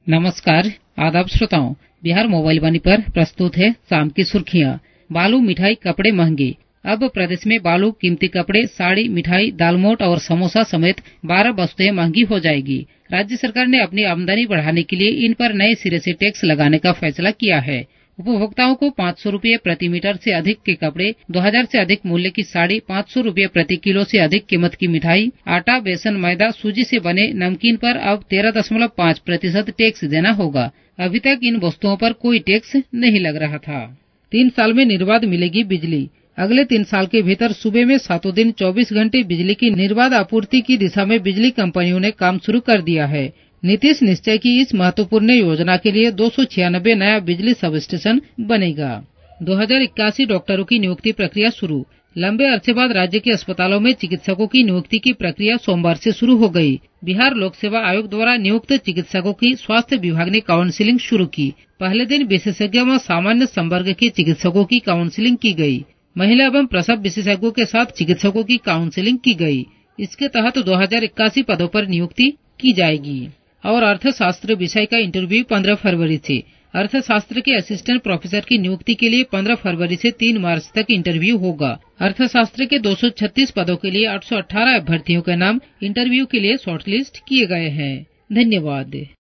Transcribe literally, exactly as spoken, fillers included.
नमस्कार, आदाब श्रोताओं। बिहार मोबाइल वाणी पर प्रस्तुत है शाम की सुर्खियां। बालू, मिठाई, कपड़े महंगे। अब प्रदेश में बालू, कीमती कपड़े, साड़ी, मिठाई, दालमोट और समोसा समेत बारह वस्तुएं महंगी हो जाएगी। राज्य सरकार ने अपनी आमदनी बढ़ाने के लिए इन पर नए सिरे से टैक्स लगाने का फैसला किया है। उपभोक्ताओं को पाँच सौ रूपये प्रति मीटर से अधिक के कपड़े, दो हजार से अधिक मूल्य की साड़ी, पाँच सौ रूपये प्रति किलो से अधिक कीमत की मिठाई, आटा, बेसन, मैदा, सूजी से बने नमकीन पर अब तेरह दशमलव पाँच प्रतिशत टैक्स देना होगा। अभी तक इन वस्तुओं पर कोई टैक्स नहीं लग रहा था। तीन साल में निर्बाध मिलेगी बिजली। अगले तीन साल के भीतर सूबे में सातों दिन चौबीस घंटे बिजली की निर्बाध आपूर्ति की दिशा में बिजली कंपनियों ने काम शुरू कर दिया है। नीतीश निश्चय की इस महत्वपूर्ण योजना के लिए दो सौ छियानबे नया बिजली सब स्टेशन बनेगा। दो हजार इक्यासी डॉक्टरों की नियुक्ति प्रक्रिया शुरू। लंबे अरसे बाद राज्य के अस्पतालों में चिकित्सकों की नियुक्ति की प्रक्रिया सोमवार से शुरू हो गई। बिहार लोक सेवा आयोग द्वारा नियुक्त चिकित्सकों की स्वास्थ्य विभाग ने काउंसिलिंग शुरू की। पहले दिन विशेषज्ञ व सामान्य संवर्ग के चिकित्सकों की काउंसिलिंग की गई। महिला एवं प्रसव विशेषज्ञों के साथ चिकित्सकों की काउंसिलिंग की गई। इसके तहत दो हजार इक्यासी पदों पर नियुक्ति की जाएगी। और अर्थशास्त्र विषय का इंटरव्यू पंद्रह फरवरी से। अर्थशास्त्र के असिस्टेंट प्रोफेसर की नियुक्ति के लिए पंद्रह फरवरी से तीन मार्च तक इंटरव्यू होगा। अर्थशास्त्र के दो सौ छत्तीस पदों के लिए आठ सौ अठारह अभ्यर्थियों के नाम इंटरव्यू के लिए शॉर्टलिस्ट किए गए हैं। धन्यवाद।